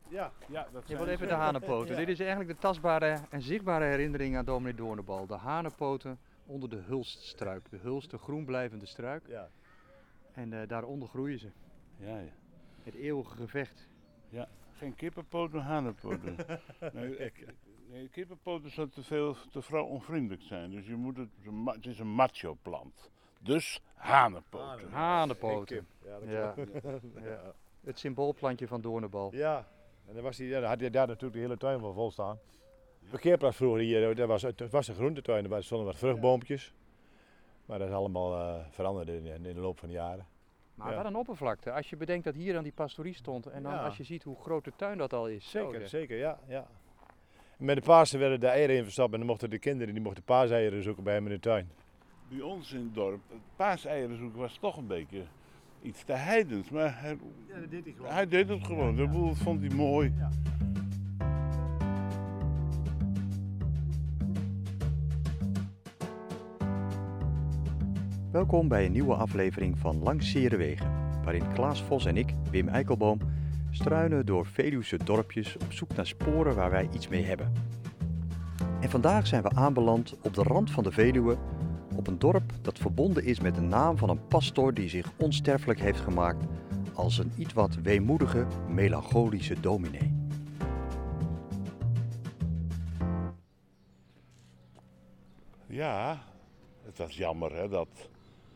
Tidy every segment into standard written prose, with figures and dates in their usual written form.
Ja, dat Je zijn wordt even ze. de hanepoten. Ja. Dit is eigenlijk de tastbare en zichtbare herinnering aan dominee Doornenbal. De hanepoten onder de hulststruik. De hulst, de groen blijvende struik. ja. En daaronder groeien ze. Ja. Het eeuwige gevecht. Geen kippenpoten, maar hanenpoten. Nee, kippenpoten zou te vrouwonvriendelijk zijn. Dus het is een macho plant. Dus hanenpoten. Hanepoten. Kip. Ja, dat Ja. klopt. Ja. Het symboolplantje van Doornenbal. Ja. En dan had hij daar natuurlijk de hele tuin wel vol staan. De parkeerplaats vroeger hier, het was een groentetuin, er stonden wat vruchtboompjes. Maar dat is allemaal veranderd in de loop van de jaren. Maar Ja. wat een oppervlakte. Als je bedenkt dat hier dan die pastorie stond en dan Ja. als je ziet hoe groot de tuin dat al is. Zo, zeg. Zeker, ja. En met de Pasen werden de eieren in verstapt en dan mochten de kinderen paaseieren zoeken bij hem in de tuin. Bij ons in het dorp, het paaseieren zoeken was toch een beetje iets te heidens. Maar dat deed hij gewoon. hij deed het gewoon. Dat vond hij mooi. Ja. Welkom bij een nieuwe aflevering van Langs Zere Wegen, waarin Klaas Vos en ik, Wim Eikelboom, struinen door Veluwse dorpjes op zoek naar sporen waar wij iets mee hebben. En vandaag zijn we aanbeland op de rand van de Veluwe, op een dorp dat verbonden is met de naam van een pastoor die zich onsterfelijk heeft gemaakt als een iets wat weemoedige, melancholische dominee. Ja, het was jammer hè, dat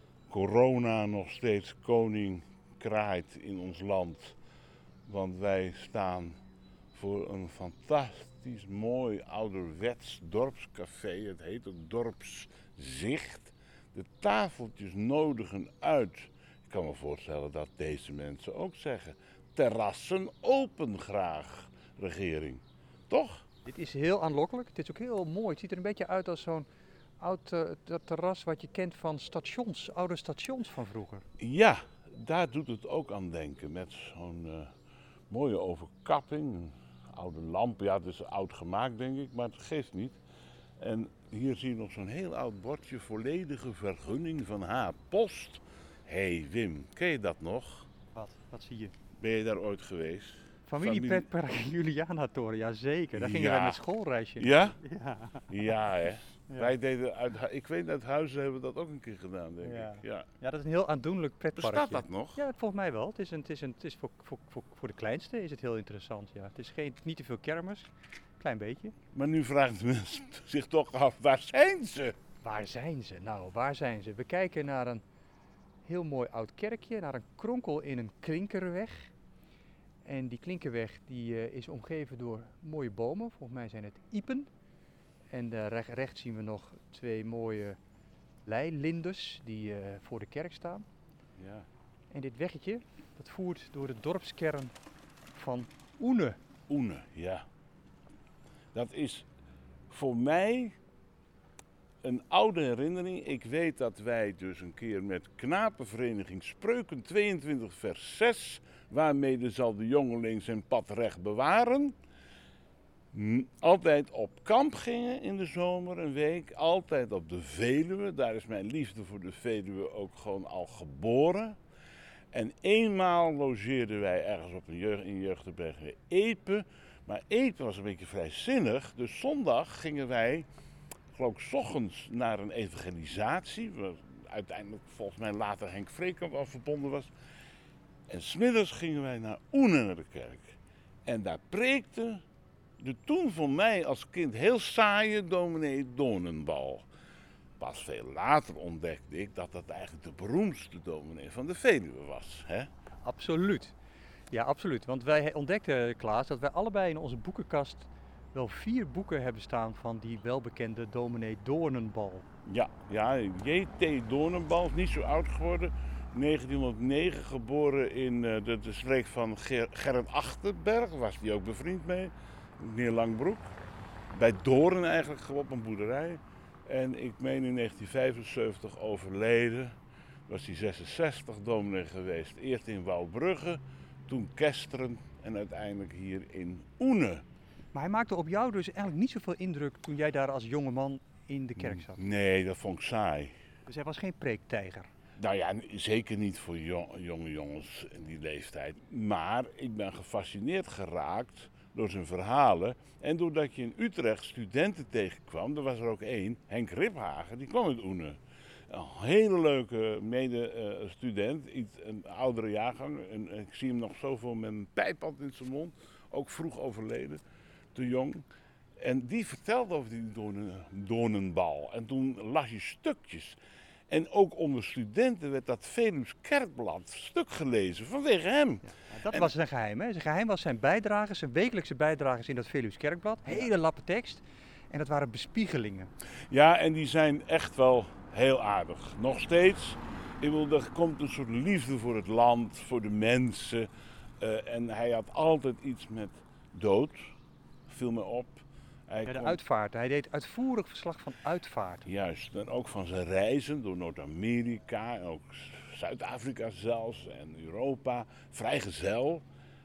corona nog steeds koning kraait in ons land. Want wij staan voor een fantastisch mooi ouderwets dorpscafé. Het heet ook Dorpszicht. De tafeltjes nodigen uit. Ik kan me voorstellen dat deze mensen ook zeggen: terrassen open graag, regering. Toch? Dit is heel aanlokkelijk, het is ook heel mooi. Het ziet er een beetje uit als zo'n oud dat terras wat je kent van stations, oude stations van vroeger. Ja, daar doet het ook aan denken. Met zo'n mooie overkapping. Een oude lamp. Ja, het is oud gemaakt denk ik, maar het geeft niet. En hier zie je nog zo'n heel oud bordje. Volledige vergunning van H-Post. Hé Wim, ken je dat nog? Wat zie je? Ben je daar ooit geweest? Familiepretpark Julianatoren, ja zeker. Daar gingen Ja. wij met schoolreisje. Ja? Ja. Ja hè. Ja. Wij deden ik weet uit Huizen hebben we dat ook een keer gedaan denk Ja. ik. Ja. Ja, dat is een heel aandoenlijk pretparkje. Bestaat dat nog? Ja, volgens mij wel. Het is voor de kleinste is het heel interessant. Ja. Het is niet te veel kermis, klein beetje. Maar nu vragen de mensen zich toch af, waar zijn ze? Waar zijn ze? Nou, waar zijn ze? We kijken naar een heel mooi oud kerkje, naar een kronkel in een klinkerweg. En die klinkerweg die, is omgeven door mooie bomen. Volgens mij zijn het iepen. En rechts zien we nog twee mooie leilinders die voor de kerk staan. Ja. En dit weggetje, dat voert door de dorpskern van Oene. Oene, ja. Dat is voor mij een oude herinnering. Ik weet dat wij dus een keer met knapenvereniging Spreuken 22 vers 6, waarmee zal de jongeling zijn pad recht bewaren, altijd op kamp gingen in de zomer een week. Altijd op de Veluwe. Daar is mijn liefde voor de Veluwe ook gewoon al geboren. En eenmaal logeerden wij ergens op in jeugdherberg in Epe. Maar Epe was een beetje vrijzinnig. Dus zondag gingen wij, geloof ik, 's ochtends naar een evangelisatie. Waar uiteindelijk volgens mij later Henk Vreekamp aan verbonden was. En 's middags gingen wij naar Oene naar de kerk. En daar preekte de toen voor mij als kind heel saaie dominee Doornenbal. Pas veel later ontdekte ik dat dat eigenlijk de beroemdste dominee van de Veluwe was. Hè? Absoluut. Ja, absoluut. Want wij ontdekten, Klaas, dat wij allebei in onze boekenkast wel 4 boeken hebben staan van die welbekende dominee Doornenbal. Ja, J.T. Doornenbal is niet zo oud geworden. 1909 geboren in de streek van Gerrit Achterberg, was hij ook bevriend mee. Meneer Langbroek. Bij Doorn eigenlijk, gewoon op een boerderij. En ik meen in 1975 overleden. Was hij 66 dominee geweest. Eerst in Wouwbrugge, toen Kesteren en uiteindelijk hier in Oene. Maar hij maakte op jou dus eigenlijk niet zoveel indruk toen jij daar als jonge man in de kerk zat. Nee, dat vond ik saai. Dus hij was geen preektijger. Nou ja, zeker niet voor jonge jongens in die leeftijd. Maar ik ben gefascineerd geraakt door zijn verhalen. En doordat je in Utrecht studenten tegenkwam, er was er ook één, Henk Riphagen, die kwam uit Oene. Een hele leuke medestudent, een oudere jaargang. En ik zie hem nog zoveel met een pijpad in zijn mond, ook vroeg overleden, te jong. En die vertelde over die Doornenbal. En toen las je stukjes. En ook onder studenten werd dat Veluws Kerkblad stuk gelezen vanwege hem. Ja, dat was zijn geheim. Hè? Zijn geheim was zijn bijdrages, zijn wekelijkse bijdrages in dat Veluws Kerkblad. Hele lappe tekst. En dat waren bespiegelingen. Ja, en die zijn echt wel heel aardig. Nog steeds. Ik bedoel, er komt een soort liefde voor het land, voor de mensen. En hij had altijd iets met dood. Viel me op. De uitvaart. Hij deed uitvoerig verslag van uitvaart. Juist. En ook van zijn reizen door Noord-Amerika. En ook Zuid-Afrika zelfs. En Europa. Vrijgezel.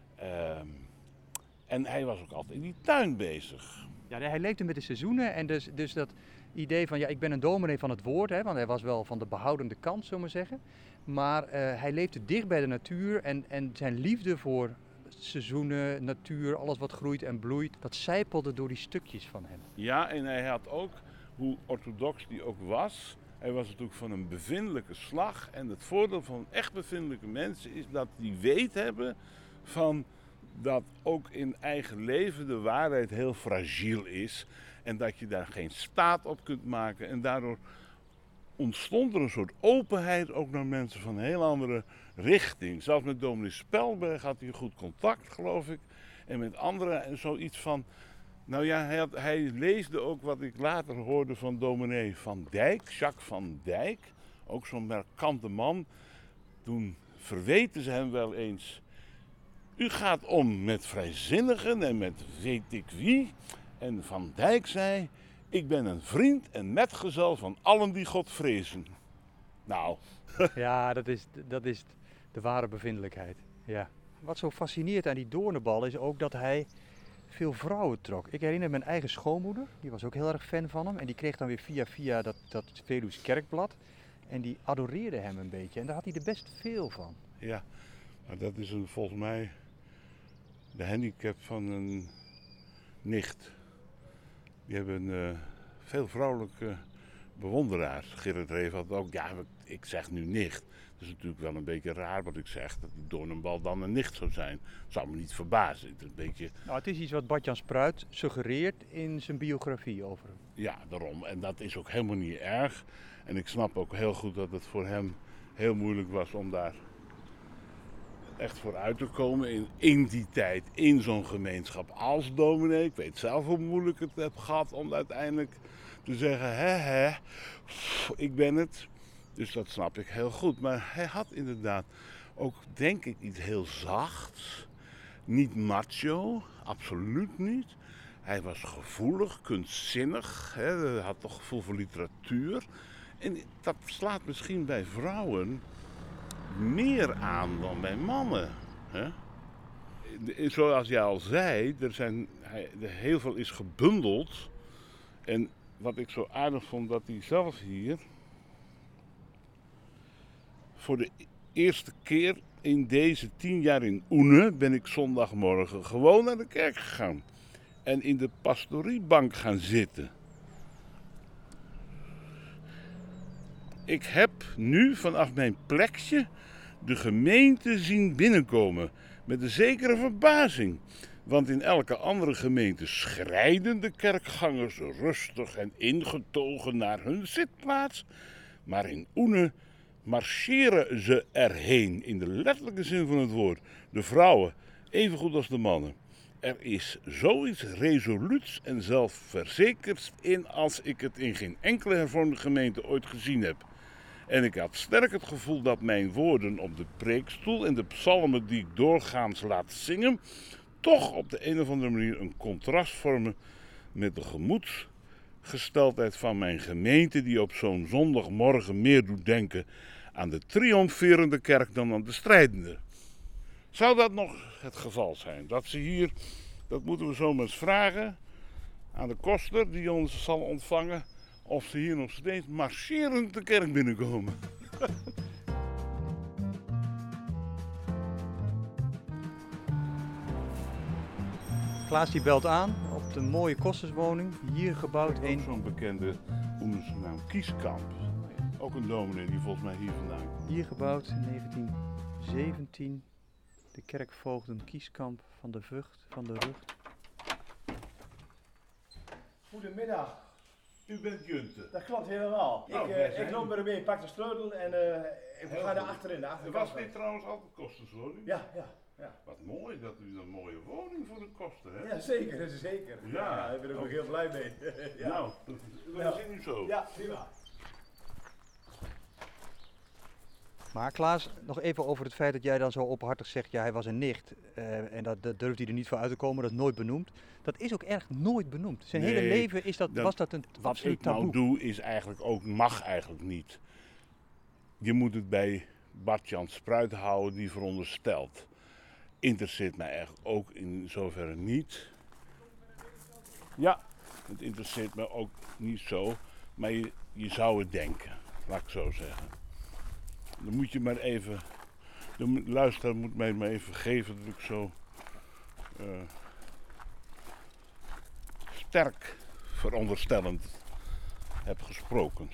En hij was ook altijd in die tuin bezig. Ja, hij leefde met de seizoenen. En dus dat idee van, ja, ik ben een dominee van het woord. Hè, want hij was wel van de behoudende kant, zullen we maar zeggen. Maar hij leefde dicht bij de natuur. En zijn liefde voor seizoenen, natuur, alles wat groeit en bloeit, dat sijpelde door die stukjes van hem. Ja, en hij had ook, hoe orthodox die ook was, hij was natuurlijk van een bevindelijke slag. En het voordeel van echt bevindelijke mensen is dat die weet hebben van dat ook in eigen leven de waarheid heel fragiel is. En dat je daar geen staat op kunt maken. En daardoor ontstond er een soort openheid ook naar mensen van een heel andere richting. Zelfs met dominee Spelberg had hij goed contact, geloof ik. En met anderen zoiets van... Nou ja, hij leesde ook wat ik later hoorde van dominee Van Dijk, Jacques Van Dijk. Ook zo'n markante man. Toen verweten ze hem wel eens... U gaat om met vrijzinnigen en met weet ik wie. En Van Dijk zei... Ik ben een vriend en metgezel van allen die God vrezen. Nou. Ja, dat is de ware bevindelijkheid. Ja. Wat zo fascineert aan die Doornenbal is ook dat hij veel vrouwen trok. Ik herinner mijn eigen schoonmoeder, die was ook heel erg fan van hem. En die kreeg dan weer via dat Veluws Kerkblad. En die adoreerde hem een beetje. En daar had hij er best veel van. Ja, maar dat is volgens mij de handicap van een nicht. Die hebben veel vrouwelijke bewonderaars. Gerrit Reef had ook, ja, ik zeg nu nicht. Dat is natuurlijk wel een beetje raar wat ik zeg, dat die Doornenbal dan een nicht zou zijn. Zou me niet verbazen. Het is, een beetje... Nou, het is iets wat Bart-Jan Spruit suggereert in zijn biografie over hem. Ja, daarom. En dat is ook helemaal niet erg. En ik snap ook heel goed dat het voor hem heel moeilijk was om daar echt voor uit te komen in die tijd, in zo'n gemeenschap als dominee. Ik weet zelf hoe moeilijk het heb gehad om uiteindelijk te zeggen, ik ben het. Dus dat snap ik heel goed. Maar hij had inderdaad ook, denk ik, iets heel zachts. Niet macho, absoluut niet. Hij was gevoelig, kunstzinnig, hij had toch gevoel voor literatuur. En dat slaat misschien bij vrouwen meer aan dan bij mannen. Hè? Zoals jij al zei, heel veel is gebundeld. En wat ik zo aardig vond, dat hij zelf hier voor de eerste keer in deze 10 jaar in Oene ben ik zondagmorgen gewoon naar de kerk gegaan. En in de pastoriebank gaan zitten. Ik heb nu vanaf mijn plekje de gemeente zien binnenkomen met een zekere verbazing. Want in elke andere gemeente schrijden de kerkgangers rustig en ingetogen naar hun zitplaats. Maar in Oene marcheren ze erheen, in de letterlijke zin van het woord. De vrouwen, evengoed als de mannen. Er is zoiets resoluuts en zelfverzekerds in als ik het in geen enkele hervormde gemeente ooit gezien heb. En ik had sterk het gevoel dat mijn woorden op de preekstoel en de psalmen die ik doorgaans laat zingen, toch op de een of andere manier een contrast vormen met de gemoedsgesteldheid van mijn gemeente, die op zo'n zondagmorgen meer doet denken aan de triomferende kerk dan aan de strijdende. Zou dat nog het geval zijn? Dat ze hier, dat moeten we zomaar eens vragen aan de koster die ons zal ontvangen, of ze hier nog steeds marcherend de kerk binnenkomen. Klaas die belt aan op de mooie kosterswoning. Hier gebouwd Ook zo'n bekende, hoe noemen ze het nou, Kieskamp. Ook een dominee die volgens mij hier vandaan komt. Hier gebouwd in 1917. De kerkvoogden Kieskamp van de Vught, van de Rucht. Goedemiddag. U bent Junte. Dat klopt helemaal. Nou, Ik loop er mee, pak de sleutel en ik ga naar achterin. De achterkant. Was dit trouwens altijd kosterswoning? Ja. Wat mooi dat u een mooie woning voor de kosten hebt. Ja, zeker, zeker. Ja. Ik ben er ook heel blij mee. Ja. Nou, we zien u zo. Ja, prima. Maar Klaas, nog even over het feit dat jij dan zo openhartig zegt, ja hij was een nicht. En dat durft hij er niet voor uit te komen, dat is nooit benoemd. Dat is ook echt nooit benoemd. Zijn hele Nee, leven was dat een Wat absoluut ik nou taboe. doe is eigenlijk ook, mag eigenlijk niet. Je moet het bij Bart-Jan Spruit houden die veronderstelt. Interesseert mij eigenlijk ook in zoverre niet. Ja, het interesseert me ook niet zo, maar je zou het denken, laat ik zo zeggen. Dan moet je maar even, de luisteraar moet mij maar even vergeven dat ik zo sterk veronderstellend heb gesproken.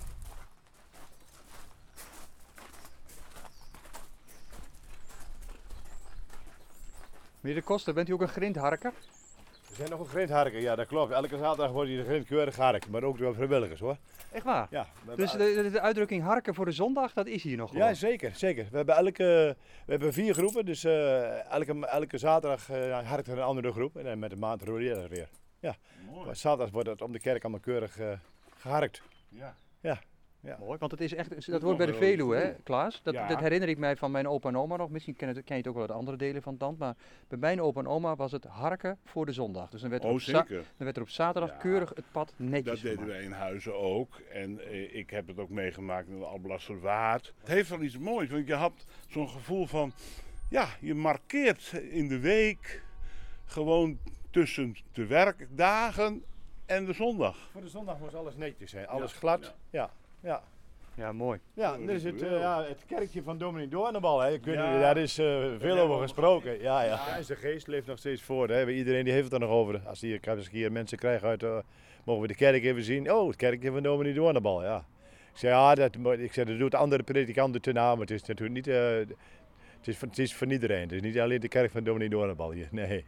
Meneer de Koster, bent u ook een grindharker? We zijn nog een grindharker, ja dat klopt. Elke zaterdag wordt hier de grind keurig geharkt, maar ook door vrijwilligers hoor. Echt waar? Ja, Dus de uitdrukking harken voor de zondag, dat is hier nog gewoon? ja zeker. We hebben 4 groepen, dus elke zaterdag harkt er een andere groep en met een maand roleren we weer. Mooi. Maar zaterdag wordt het om de kerk allemaal keurig geharkt. Ja. Mooi, want het is echt, dat hoort bij de Veluwe, hè, Klaas? Dat Ja. herinner ik mij van mijn opa en oma nog. Misschien ken je het ook wel uit andere delen van het land. Maar bij mijn opa en oma was het harken voor de zondag. Dus dan werd er, Zeker. dan werd er op zaterdag Ja. keurig het pad netjes Dat deden gemaakt. wij in Huizen ook. En ik heb het ook meegemaakt in de Alblasserwaard. Het heeft wel iets moois, want je had zo'n gevoel van... Ja, je markeert in de week gewoon tussen de werkdagen en de zondag. Voor de zondag moest alles netjes zijn, alles Ja. glad. Ja. Ja, mooi. Ja, dus het kerkje van Dominee Doornbal, hè. Ja. Daar is veel hebben over we gesproken. Ja, zijn geest leeft nog steeds voort. Hè. Iedereen die heeft het er nog over. Als ik hier mensen krijg uit, mogen we de kerk even zien. Oh, het kerkje van Dominee Doornbal, ja. Ik zei, ja, dat doet de andere predikanten te naam, maar het is natuurlijk niet, het is van iedereen. Het is niet alleen de kerk van Dominee Doornbal hier, nee.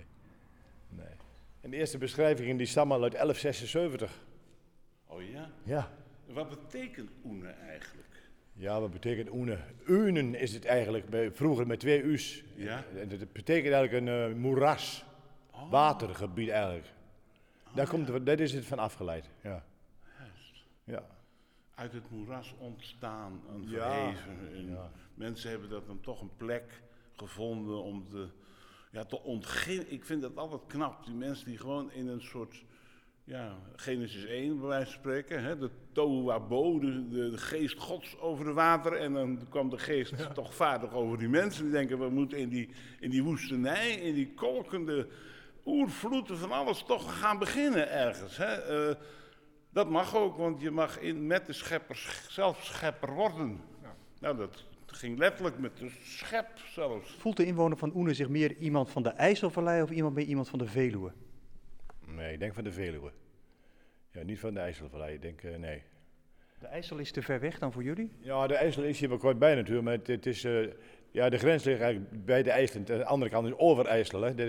En de eerste beschrijvingen die stammen al uit 1176. Oh ja? Ja. Wat betekent oene eigenlijk? Ja, wat betekent oene? Unen is het eigenlijk, vroeger met 2 u's. Ja? En dat betekent eigenlijk een moeras, watergebied eigenlijk. Dat is het van afgeleid. Ja. Juist. Ja. Uit het moeras ontstaan, een Ja. verheven. En Ja. mensen hebben dat dan toch een plek gevonden om te ontginnen. Ik vind dat altijd knap, die mensen die gewoon in een soort... Ja, Genesis 1 bij wijze van spreken, hè, de tohu wabo, de geest gods over de water. En dan kwam de geest toch vaardig over die mensen. Die denken, we moeten in die woestenij, in die kolkende oervloeden van alles toch gaan beginnen ergens. Hè. Dat mag ook, want je mag met de schepper zelf schepper worden. Ja. Nou, dat ging letterlijk met de schep zelfs. Voelt de inwoner van Oene zich meer iemand van de IJsselvallei of iemand van de Veluwe? Nee, ik denk van de Veluwe. Ja, niet van de IJsselvallei. Ik denk, nee. De IJssel is te ver weg dan voor jullie? Ja, de IJssel is hier wel kort bij natuurlijk, maar het is... ja, de grens ligt eigenlijk bij de IJssel. Aan de andere kant is Overijssel, hè.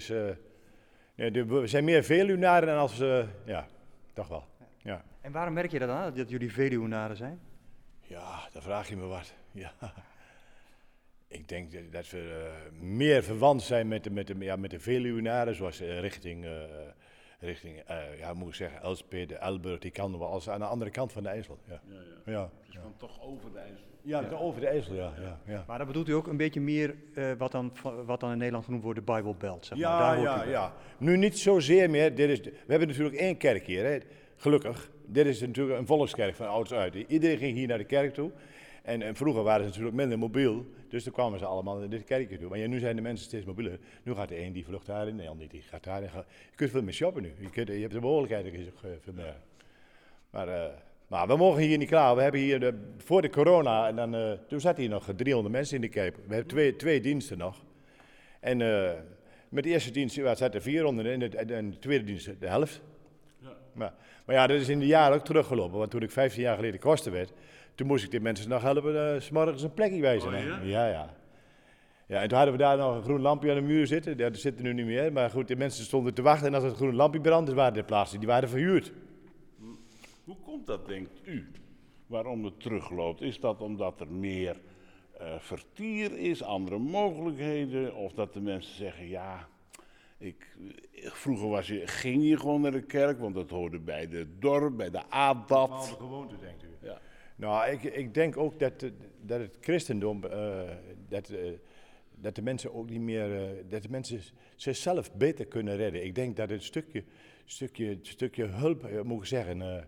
We zijn meer Veluwnaren dan als... ja, toch wel. Ja. En waarom merk je dat aan, dat jullie Veluwnaren zijn? Ja, dan vraag je me wat. Ja. Ik denk dat we meer verwant zijn met de Veluwnaren, zoals richting ja, moet ik zeggen, Elspet, Elburg, die kan wel als aan de andere kant van de IJssel. Ja. Ja. Het is gewoon toch over de IJssel. Ja, over de IJssel, ja. Maar dan bedoelt u ook een beetje meer wat dan in Nederland genoemd wordt de Bible Belt, zeg maar. Ja, Daar hoort u bij. ja. Nu niet zozeer meer. We hebben natuurlijk 1 kerk hier, hè. Gelukkig. Dit is natuurlijk een volkskerk van ouds uit. Iedereen ging hier naar de kerk toe. En vroeger waren ze natuurlijk minder mobiel, dus toen kwamen ze allemaal naar dit kerkje toe. Maar ja, nu zijn de mensen steeds mobieler. Nu gaat de een die vlucht daarin, de ander die gaat daarin. Je kunt veel meer shoppen nu. Je hebt de mogelijkheid veel meer. Maar we mogen hier niet klaar. We hebben hier voor de corona, toen zaten hier nog 300 mensen in de kerk. We hebben twee diensten nog. En Met de eerste dienst zaten er 400 en de tweede dienst de helft. Ja. Maar ja, dat is in de jaren ook teruggelopen. Want toen ik 15 jaar geleden koster werd, toen moest ik die mensen nog helpen 's morgens een plekje wijzen. Oh, hè. ja? Ja. Ja, en toen hadden we daar nog een groen lampje aan de muur zitten. Dat zit er nu niet meer. Maar goed, de mensen stonden te wachten en als het groen lampje brandde, waren de plaatsen, die waren verhuurd. Hoe komt dat, denkt u? Waarom het terugloopt? Is dat omdat er meer vertier is, andere mogelijkheden? Of dat de mensen zeggen, ja, vroeger ging je gewoon naar de kerk, want dat hoorde bij de dorp, bij de ADAT. Bepaalde gewoonte, denkt u? Ja. Nou, ik denk ook dat het christendom, dat de mensen ook niet meer, dat de mensen zichzelf beter kunnen redden. Ik denk dat het stukje hulp, moet ik zeggen,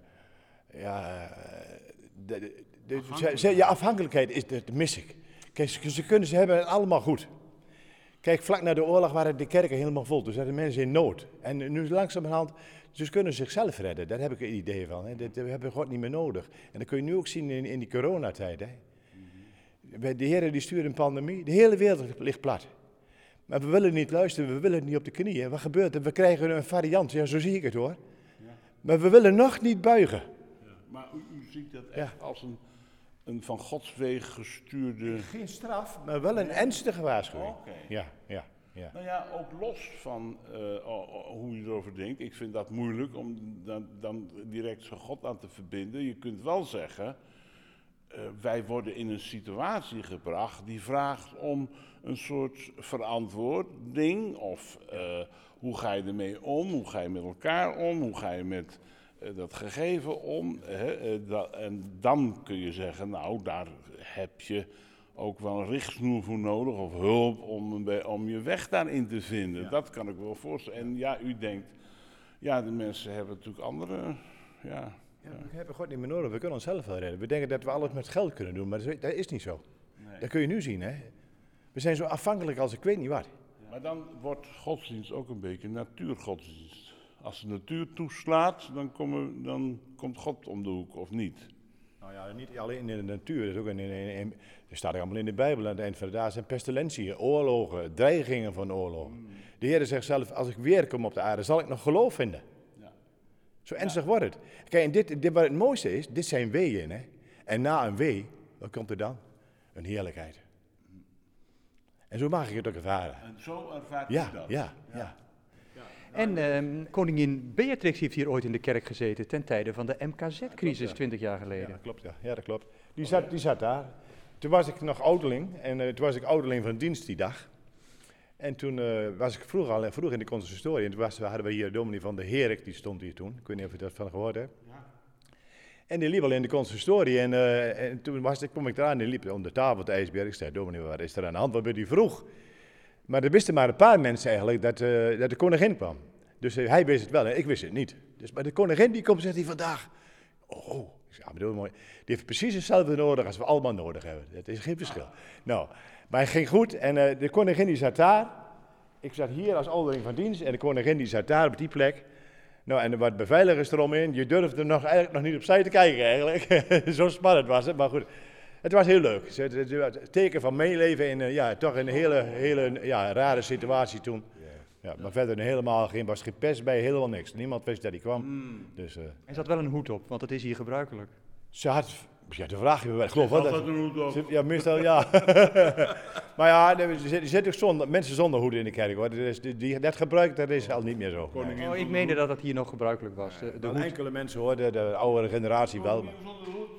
afhankelijkheid dat mis ik. Kijk, ze hebben het allemaal goed. Kijk, vlak na de oorlog waren de kerken helemaal vol, dus hadden mensen in nood. En nu langzamerhand, ze kunnen zichzelf redden, daar heb ik een idee van. Hè. Dat hebben we God niet meer nodig. En dat kun je nu ook zien in die coronatijd. Hè. De Heer die stuurt een pandemie, de hele wereld ligt plat. Maar we willen niet luisteren, we willen niet op de knieën. Wat gebeurt er? We krijgen een variant, ja, zo zie ik het hoor. Ja. Maar we willen nog niet buigen. Ja. Maar u ziet dat echt als een van Gods wegen gestuurde... Geen straf, maar wel een ernstige waarschuwing. Oké. Ja. Nou ja, ook los van hoe je erover denkt. Ik vind dat moeilijk om dan direct zo God aan te verbinden. Je kunt wel zeggen, wij worden in een situatie gebracht die vraagt om een soort verantwoording. Of hoe ga je ermee om? Hoe ga je met elkaar om? Hoe ga je met dat gegeven om? En dan kun je zeggen, nou, daar heb je ook wel een richtsnoer voor nodig of hulp om je weg daarin te vinden. Ja. Dat kan ik wel voorstellen. En ja, u denkt, ja, de mensen hebben natuurlijk andere... Ja, we hebben God niet meer nodig, we kunnen onszelf wel redden. We denken dat we alles met geld kunnen doen, maar dat is niet zo. Nee. Dat kun je nu zien, hè. We zijn zo afhankelijk als ik weet niet wat. Ja. Maar dan wordt godsdienst ook een beetje natuurgodsdienst. Als de natuur toeslaat, dan komt God om de hoek, of niet? Nou ja, niet alleen in de natuur, dat is ook er staat allemaal in de Bijbel. Aan het eind van de dag zijn pestilentiën, oorlogen, dreigingen van oorlogen. De Heer zegt zelf, als ik weer kom op de aarde, zal ik nog geloof vinden. Ja. Zo ernstig wordt het. Kijk, en dit wat het mooiste is, dit zijn weeën. Hè? En na een wee, wat komt er dan? Een heerlijkheid. En zo mag ik het ook ervaren. En zo ervaart u dat? Ja. En koningin Beatrix heeft hier ooit in de kerk gezeten ten tijde van de MKZ-crisis 20 jaar geleden. Ja, dat klopt. Die zat daar. Toen was ik nog ouderling en toen was ik ouderling van dienst die dag. En toen was ik vroeg in de consistorie en toen hadden we hier dominee van de Herik, die stond hier toen. Ik weet niet of je dat van gehoord hebt. Ja. En die liep al in de consistorie en toen kwam ik eraan en die liep om de tafel te ijsberg. Ik zei, dominee, wat is er aan de hand? Wat ben je vroeg? Maar er wisten maar een paar mensen eigenlijk dat de koningin kwam. Dus hij wist het wel en ik wist het niet. Dus, maar de koningin die komt, zegt hij vandaag. Oh, ik zeg, bedoel mooi. Die heeft precies hetzelfde nodig als we allemaal nodig hebben. Dat is geen verschil. Nou, maar het ging goed en de koningin die zat daar. Ik zat hier als ouderling van dienst en de koningin die zat daar op die plek. Nou, en wat beveiligers eromheen. Je durfde eigenlijk nog niet opzij te kijken eigenlijk. Zo spannend was het, maar goed. Het was heel leuk. Het teken van meeleven in toch een hele rare situatie toen. Ja, maar verder was geen pers bij, helemaal niks. Niemand wist dat hij kwam. Dus, er zat wel een hoed op, want dat is hier gebruikelijk. Ze had, de vraag je wel, ik geloof wel dat... een hoed op. Ja, meestal ja. Maar ja, er zitten ook mensen zonder hoeden in de kerk hoor. Dat gebruik, dat is al niet meer zo. Oh, ik meende dat dat hier nog gebruikelijk was. De hoed. Enkele mensen hoorden, de oudere generatie wel. Maar. Zonder hoed,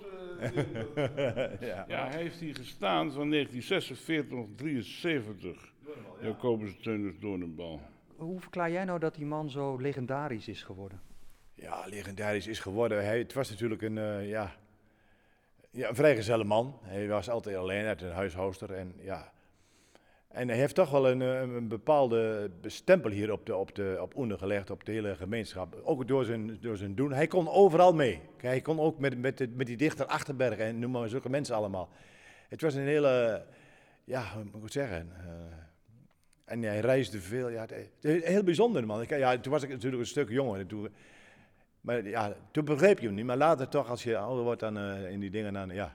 ja, hij heeft hier gestaan van 1946 tot 1973. Jacobus Teunus Doornenbal. Hoe verklaar jij nou dat die man zo legendarisch is geworden? Ja, legendarisch is geworden. Het was natuurlijk een vrijgezelle man. Hij was altijd alleen uit een huishoudster. En hij heeft toch wel een bepaalde stempel hier op Oene gelegd, op de hele gemeenschap. Ook door zijn doen. Hij kon overal mee. Hij kon ook met die dichter Achterberg en noem maar zulke mensen allemaal. Het was een hele, hoe moet ik het zeggen... En hij reisde veel. Ja, heel bijzonder man. Toen was ik natuurlijk een stuk jonger. Maar ja, toen begreep je hem niet. Maar later toch, als je ouder wordt dan in die dingen, dan ja.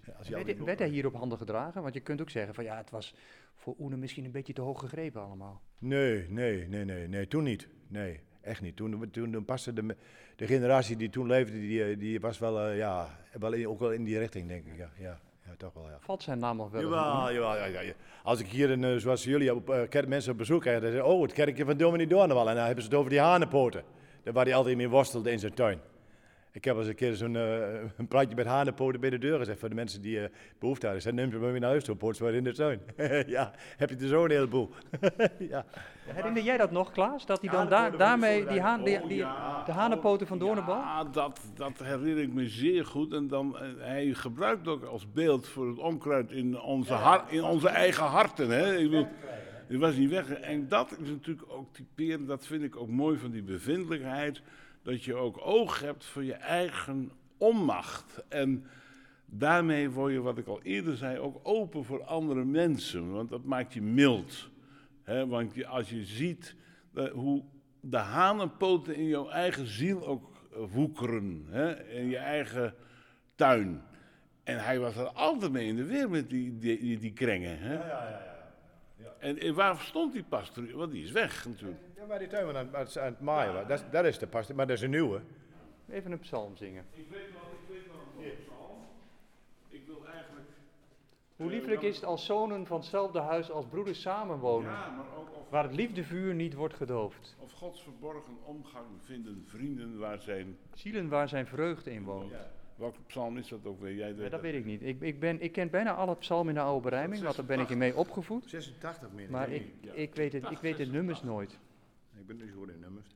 Als je al die Werd hij hier op handen gedragen? Want je kunt ook zeggen van ja, het was voor Oene misschien een beetje te hoog gegrepen allemaal. Nee, toen niet. Nee, echt niet. Toen paste de generatie die toen leefde, die was wel, ook wel in die richting, denk ik. Ja, toch wel, ja. Valt zijn naam nog wel? Jawel. Ja. Als ik hier, zoals jullie, mensen op bezoek krijg, dan zeggen ze, het kerkje van Dominee Doornewal. En dan hebben ze het over die hanenpoten. Daar waar hij altijd mee worstelde in zijn tuin. Ik heb eens een keer zo'n een praatje met hanenpoten bij de deur gezegd voor de mensen die behoefte hadden. Ze neemt je maar weer naar huis toe, poot ze in de tuin. Ja, heb je er zo'n heleboel. Ja. Herinner jij dat nog, Klaas? Dat hij dan daarmee de hanenpoten van Doornenbal? Ja, dat herinner ik me zeer goed. En dan, hij gebruikt ook als beeld voor het onkruid in onze eigen harten. Hè? Ik bedoel, het was niet weg. En dat is natuurlijk ook typerend, dat vind ik ook mooi van die bevindelijkheid. Dat je ook oog hebt voor je eigen onmacht. En daarmee word je, wat ik al eerder zei, ook open voor andere mensen. Want dat maakt je mild. Want als je ziet hoe de hanenpoten in jouw eigen ziel ook woekeren. In je eigen tuin. En hij was er altijd mee in de weer met die krengen. Ja. En waar stond die pastorie? Want die is weg natuurlijk. Ja, waar die tuin aan het maaien was. Dat is de pastorie, maar dat is een nieuwe. Even een psalm zingen. Ik weet wel een psalm. Ik wil eigenlijk... Hoe lieflijk is het als zonen van hetzelfde huis als broeders samenwonen. Ja, maar ook waar het liefdevuur niet wordt gedoofd. Of Gods verborgen omgang vinden vrienden waar zijn... Zielen waar zijn vreugde in woont. Ja. Welke psalm is dat ook weer? Jij weet dat weet ik niet. Ik ken bijna alle psalmen in de oude berijming, want daar ben ik mee opgevoed. 86 meer. Maar ik weet de nummers nooit. Ik ben nu zo goed in nummers.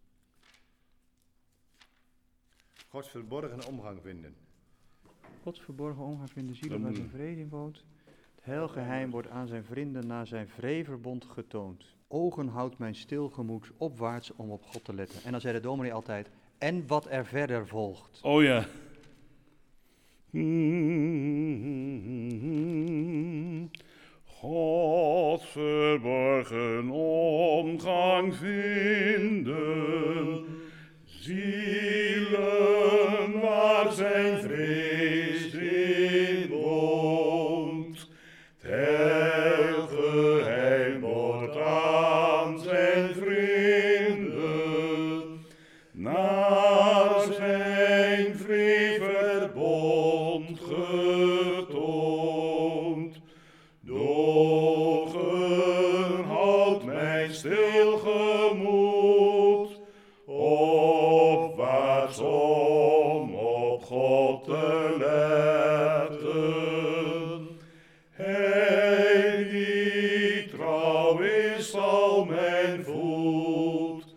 Gods verborgen omgang vinden. Gods verborgen omgang vinden, zielen waar zijn vrede in woont. Het heilgeheim wordt aan zijn vrienden na zijn vreeverbond getoond. Ogen houdt mijn stil gemoed opwaarts om op God te letten. En dan zei de dominee altijd, en wat er verder volgt. Oh ja. Gods verborgen omgang vinden, zielen waar zijn vrees in woont, het heilgeheim wordt aan zijn vrienden, naar zijn vreeverbond getoond. Dogen houdt mijn stil gemoed, opwaarts om op God te letten. Hij die trouw is, zal mijn voet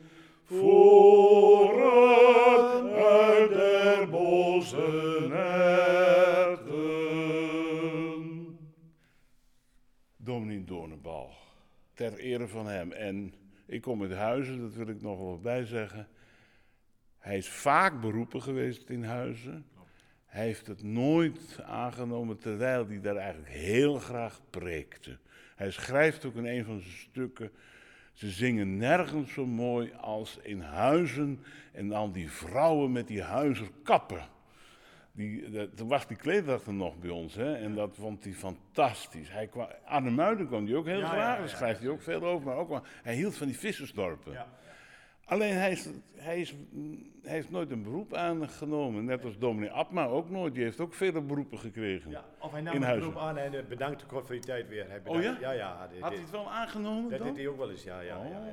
voeren uit der boze nechten. Dominee Doornenbal, ter ere van hem. En ik kom uit Huizen, dat wil ik nog wel bij zeggen. Hij is vaak beroepen geweest in Huizen. Hij heeft het nooit aangenomen, terwijl hij daar eigenlijk heel graag preekte. Hij schrijft ook in een van zijn stukken, ze zingen nergens zo mooi als in Huizen en dan die vrouwen met die huizerkappen. Toen was die kleeddracht er nog bij ons, hè? En dat vond hij fantastisch. Arne Muiden kwam die ook heel graag, daar schrijft hij ook veel over, maar ook wel, hij hield van die vissersdorpen. Ja. Alleen hij heeft nooit een beroep aangenomen, net als dominee Abma ook nooit. Die heeft ook vele beroepen gekregen. Ja, of hij nam een beroep aan en bedankte kort voor die tijd weer. Oh ja? Ja. Had hij het wel aangenomen dat dan? deed hij ook wel eens, ja.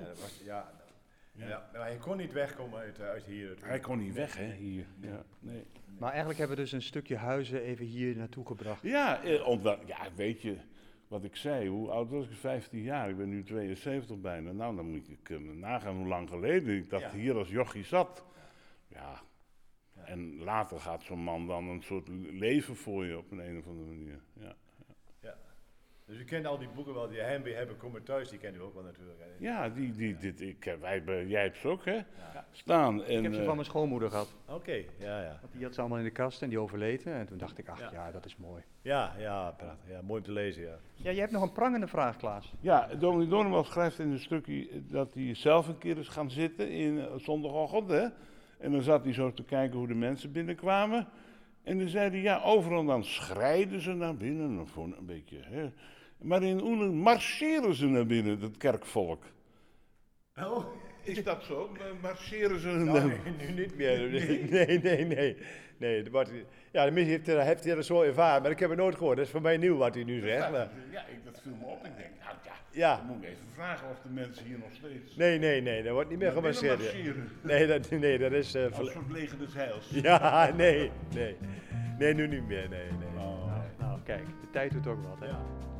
Maar hij kon niet wegkomen uit hier. Hij kon niet weg, hè, hier. Ja, nee. Maar eigenlijk hebben we dus een stukje Huizen even hier naartoe gebracht. Ja, weet je wat ik zei, hoe oud was ik? 15 jaar, ik ben nu 72 bijna. Nou, dan moet ik nagaan hoe lang geleden ik dacht hier als jochie zat. Ja, en later gaat zo'n man dan een soort leven voor je op een of andere manier. Ja. Dus u kent al die boeken wel, die Heimwee hebben, komen thuis, die kent u ook wel natuurlijk. Hè? Ja, jij hebt ze ook, hè? Ja. Staan. En, ik heb ze van mijn schoonmoeder gehad. Oké, ja. Want die had ze allemaal in de kast en die overleed. En toen dacht ik, dat is mooi. Ja, prachtig. Ja, mooi om te lezen, ja. Ja, je hebt nog een prangende vraag, Klaas. Ja, dominee Doornenbal schrijft in een stukje dat hij zelf een keer is gaan zitten in zondagochtend, hè? En dan zat hij zo te kijken hoe de mensen binnenkwamen. En dan zeiden ja, overal dan schrijden ze naar binnen, of gewoon een beetje. Hè. Maar in Oenen marcheren ze naar binnen, dat kerkvolk. Oh. Is dat zo? Marcheren ze naar Nou, binnen? nu niet meer. Nee. Ja, de minister heeft het zo ervaren, maar ik heb het nooit gehoord. Dat is voor mij nieuw wat hij nu zegt. Maar... Ja, dat viel me op. Ik denk, nou Ja. dan moet ik even vragen of de mensen hier nog steeds... Nee, dat wordt niet meer gemarcheerd. marcheren. Nee, dat is... Als soort leger des heils. Ja, nee. Nee, nu niet meer, nee. Oh. Nou, kijk, de tijd doet ook wat, hè? Ja.